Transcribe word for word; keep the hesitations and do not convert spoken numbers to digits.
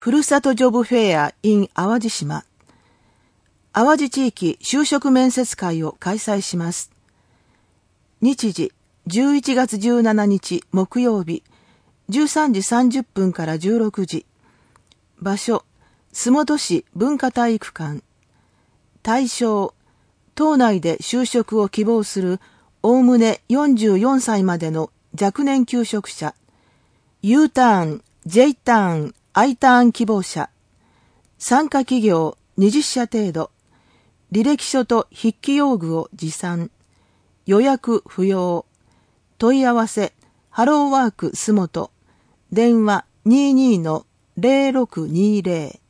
ふるさとジョブフェア in 淡路島。淡路地域就職面接会を開催します。日時、じゅういちがつじゅうしちにち木曜日、じゅうさんじさんじゅっぷんからじゅうろくじ。場所、洲本市文化体育館。対象、島内で就職を希望するおおむねよんじゅうよんさいまでの若年求職者、U ターン、J ターン、I ターン希望者、参加企業にじゅっしゃ程度、履歴書と筆記用具を持参、予約不要、問い合わせ、ハローワーク洲本、電話 にじゅうにのゼロろくにゼロ。